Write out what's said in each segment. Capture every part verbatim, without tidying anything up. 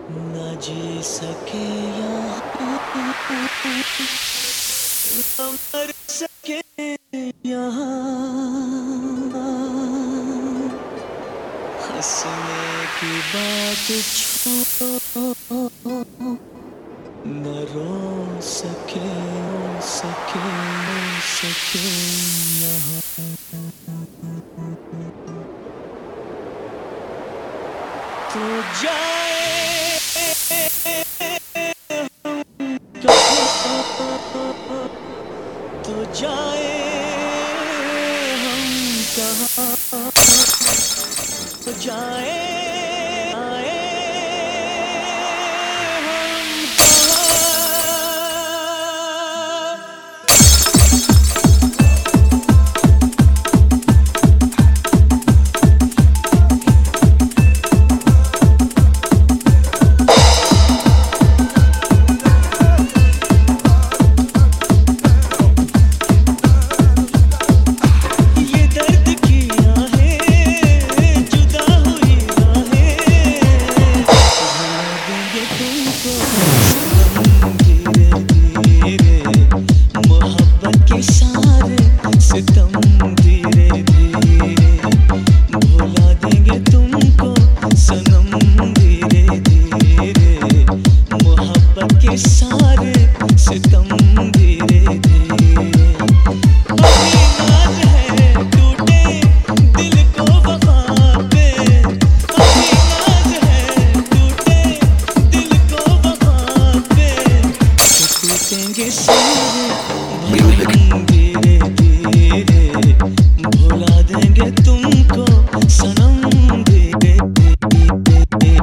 न जी सके यहाँ न मर सके यहाँ हंसने की बात छोड़ो न रो सके रो सके रो सके यहाँ तो जाए तो जाए हम कहाँ तो जाए आए हम कहाँ ये दर्द की आहें जुदा हुई राहें भुला देंगे तुमको सनम धीरे धीरे मोहब्बत के सारे सितम धीरे धीरे भुला देंगे तुमको सनम धीरे धीरे मोहब्बत के सारे सितम धीरे धीरे अभी नाज है टूटे दिल को वफा पे अभी नाज है टूटे दिल को वफा पे कि टूटेंगे सारे भरम धीरे धीरे भुला देंगे तुमको सनम धीरे धीरे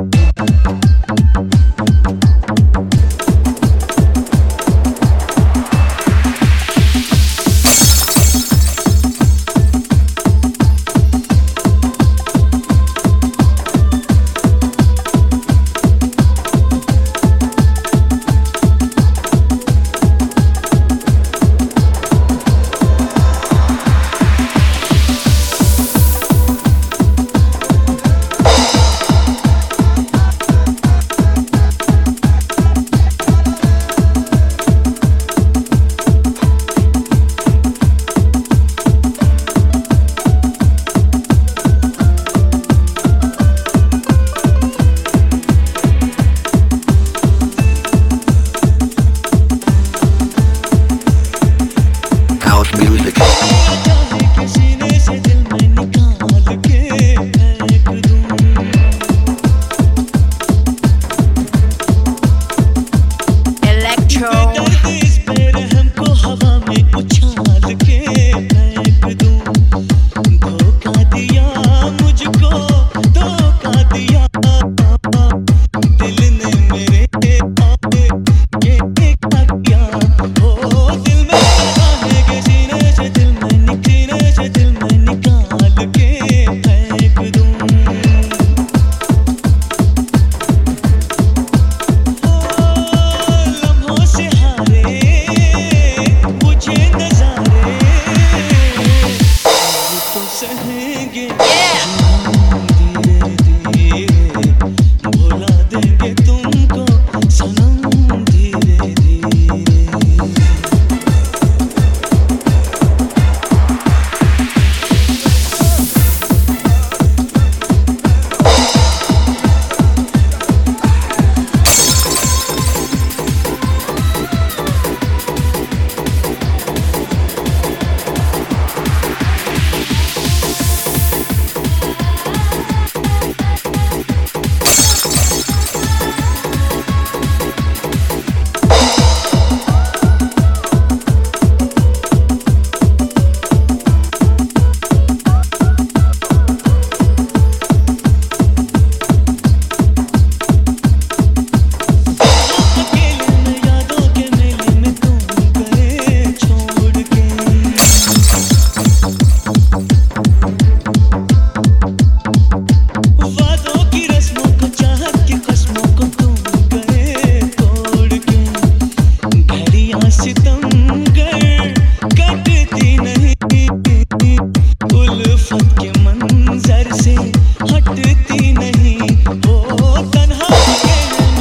House music. चाहे कि सीने से दिल में निकाल के फेंक दूं Electro. दर्द इस बेरहम को हवा में उछाल के फेंक दूं धोखा दिया मुझको धोखा दिया दिल ने मेरे आगे ये क्या किया ओ दिल में आहे के सीने से दिल में निक- सीने से दिल में निकाल के फेंक दूं लम्हों से हारे मुझे नजारे ये तो सहेंगे धीरे धीरे भुला देंगे तुमको सनम धीरे धीरे अकेले में यादों के मेले में तुम गए छोड़ के वादों की रस्मों को चाहत की कस्मों को तुम गए तोड़ के घड़ियां सितमगर कटती नहीं उल्फत के मंजर से हटती नहीं हो तन्हा अकेले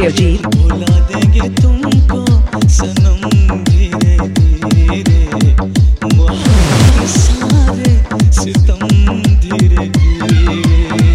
डीजे अजीत। भुला देंगे तुमको सनम धीरे धीरे, मोहब्बत के सारे सितम धीरे धीरे।